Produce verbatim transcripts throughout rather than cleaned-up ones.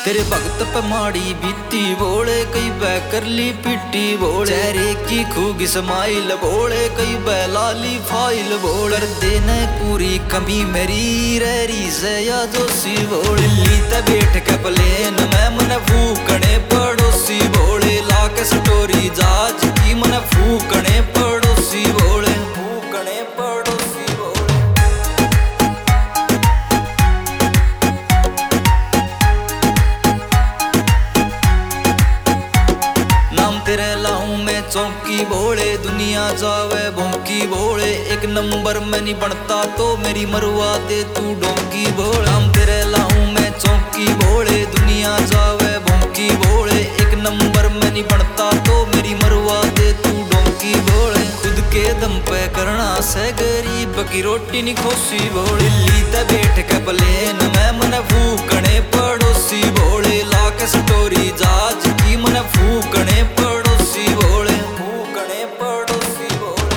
तेरे भगत पे माड़ी बीती बोले कई बै कर ली पिट्टी बोले चेहरे की खूब स्माइल बोले कई बै लाली फाइल बोल कर देने पूरी कमी मेरी रही से या दोषी बोले ली ते बैठ के प्लेन मैं मन फूकने पड़ोसी बोले ला के स्टोरी जहाज की मन फूकने पड़ोसी बोले फूकने पड़ोसी बोले। नाम तेरे लाऊं मैं चौकी बोले दुनिया जावे भौंकी बोले एक नंबर में नहीं बनता तो मेरी मरवा दे तू डोंकी बोले। नाम तेरे लाऊं मैं चौकी बोले दुनिया जावे भौंकी बोले एक नंबर में नहीं बनता तो मेरी मरवा दे तू डोंकी बोले। खुद के दम पे करना से गरीब की रोटी नहीं खोसी बोले ली ते बैठ के प्लेन मैं मन फूकने पड़ोसी बोले ला के स्टोरी जहाज की मन फूकने पड़ोसी बोले फूकने पड़ोसी बोले।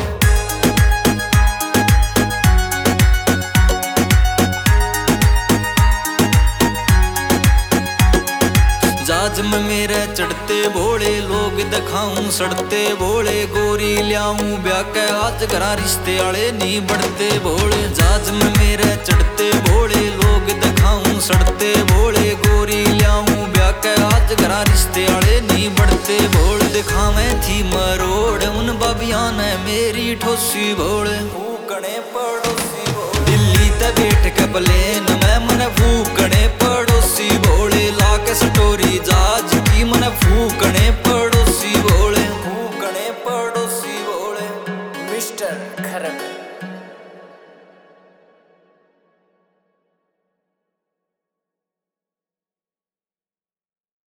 जहाज में मेरे चढ़ते बोले लोग दिखाऊं सड़ते बोले गोरी लियाऊं ब्याह के आज करा रिश्ते आले नहीं बढ़ते बोले। जहाज में मेरे चढ़ते बोले लोग दिखाऊं सड़ते बोले गोरी लियाऊं ब्याह के आज करा रिश्ते आले नहीं बढ़ते बोले। दिखावे थी मरोड़ उन बाबिया ने मेरी ठोसी बोले फूकने पड़ोसी बोले। दिल्ली ते बैठ के प्लेन मैं मन फूकने पड़ोसी बोले ला के स्टोरी जहाज की मन फूकने पड़ोसी बोले फूकने पड़ोसी बोले। मिस्टर खरक।